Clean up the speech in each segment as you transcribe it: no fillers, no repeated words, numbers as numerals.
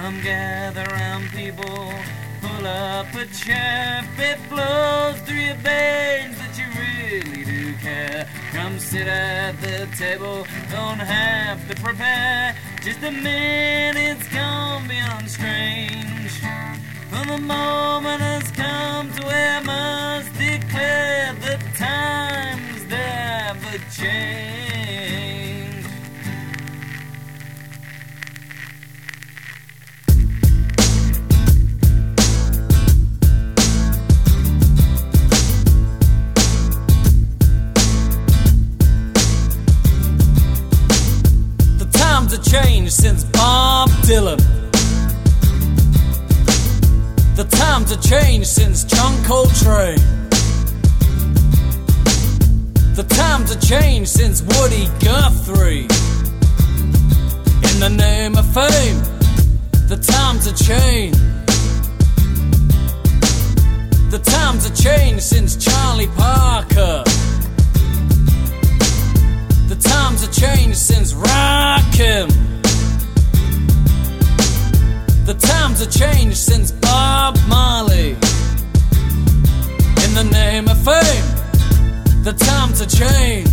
Come gather round, people, pull up a chair. If it flows through your veins that you really do care, come sit at the table, don't have to prepare. Just a minute's gone beyond strange, for the moment has come to where I must declare the times never change. The times have changed since Bob Dylan. The times have changed since John Coltrane. The times have changed since Woody Guthrie. In the name of fame, the times have changed. The times have changed since Charlie Parker. The times have changed since Rakim. The times have changed since Bob Marley. In the name of fame, the times have changed.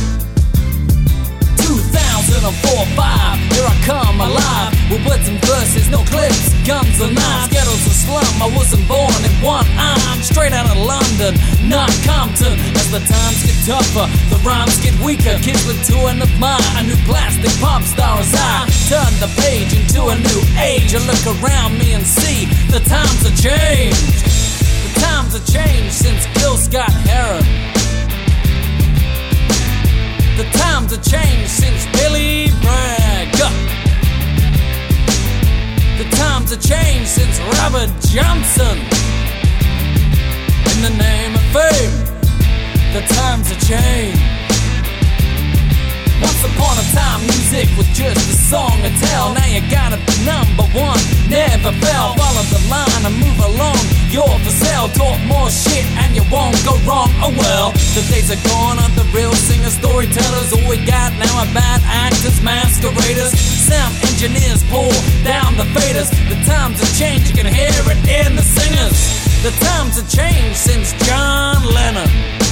2004-5, here I come alive, with words and verses, no clips, guns or knives. Ghettos a slum, I wasn't born in one. I'm straight out of London, not Compton. As the times get tougher, the rhymes get weaker. Kids look to and admire a new plastic pop star as I turn the page into a new age. I look around me and see the times have changed. The times have changed since Gil Scott-Heron. The times have changed since Billy Bragg. The times have changed since Robert Johnson. In the name of fame, the times have changed. Once upon a time, music was just a song to tell. Now you gotta be number one, never fell. Follow the line and move along, you're for sale. Talk more shit and you won't go wrong. Oh well, the days are gone of the real singers, storytellers. All we got now are bad actors, masqueraders, sound engineers, pull down the faders. The times have changed, you can hear it in the singers. The times have changed since John Lennon.